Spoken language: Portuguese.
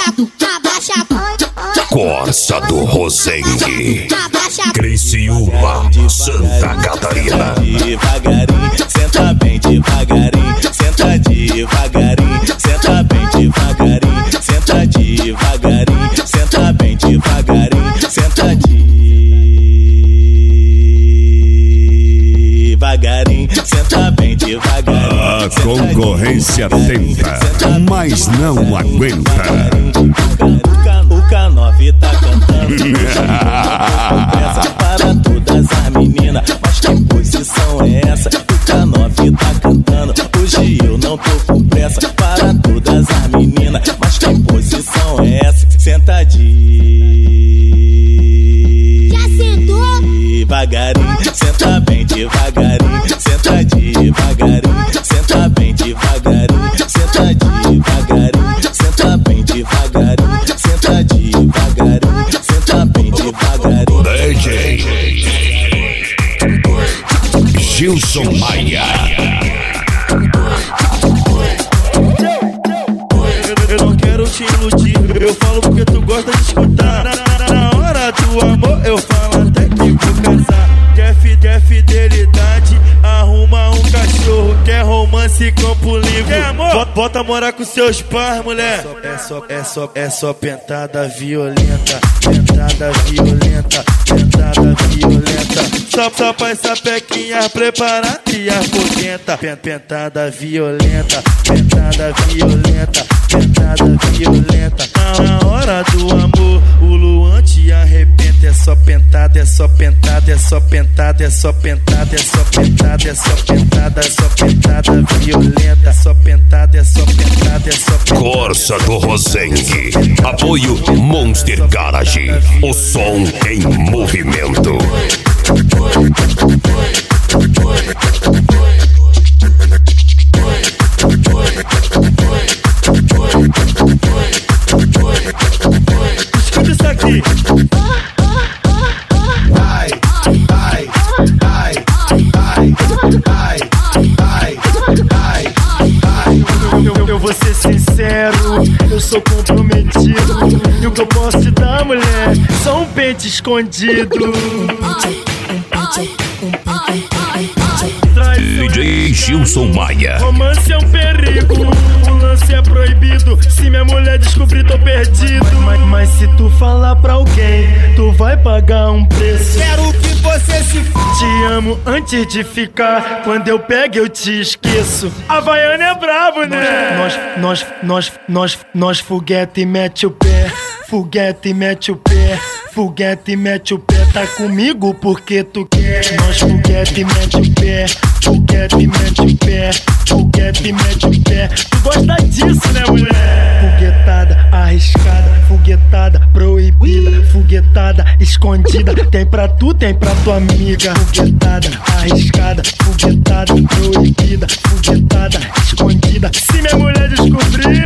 Corsa do Rosengue, Criciúma, Santa Catarina. Devagarinho, senta bem devagarinho, senta devagarinho, senta bem devagarinho, senta devagarinho, senta bem devagarinho, senta devagarinho, senta bem devagarinho. A concorrência tenta, mas não aguenta. O K9 tá cantando, pressa para todas as meninas. Mas que posição é essa? O K9 tá cantando, hoje eu não tô com pressa para todas as meninas. Mas que posição é essa? Senta devagarinho, senta bem devagarinho, senta devagarinho, senta bem devagarinho, senta devagarinho, senta bem devagarinho, senta devagarinho, senta bem devagarinho. DJ Gilson Maia. Eu não quero te iludir, eu falo porque tu gosta de escutar. Na hora do amor eu falo até que vou casar. Quer fidelidade, arruma um cachorro. Quer romance, campo livre. Quer amor? Bota morar com seus pais, mulher. É só pentada violenta, pentada violenta, pentada violenta. Só pra essa pequinha preparada e a potenta. Pentada violenta, pentada violenta, pentada violenta. Na hora do amor, o Luan te arrebenta. É só pentada, é só pentada, é só pentada, é só pentada, é só pentada, é só pentada, é só pentada violenta. É só pentada, é só pentada, é só pentada. Corsa do Rosengue. Apoio Monster Garage. O som em movimento. Escuta isso aqui. Eu vou ser sincero, eu sou comprometido. E o que eu posso te dar, mulher, só um pente escondido. DJ Gilson Maia. Romance é um perigo, o lance é proibido. Se minha mulher descobrir, tô perdido. Mas se tu falar pra alguém, tu vai pagar um preço. Quero que você se f***. Te amo antes de ficar. Quando eu pego, eu te esqueço. Havaiana é brabo, né? Nós foguete mete o pé. Foguete mete o pé. Foguete mete o pé, tá comigo porque tu quer. Nós foguete mete o pé, foguete mete o pé, foguete mete o pé. Tu gosta disso, né, mulher? Foguetada arriscada, foguetada proibida, foguetada escondida. Tem pra tu, tem pra tua amiga. Foguetada arriscada, foguetada proibida, foguetada escondida. Se minha mulher descobrir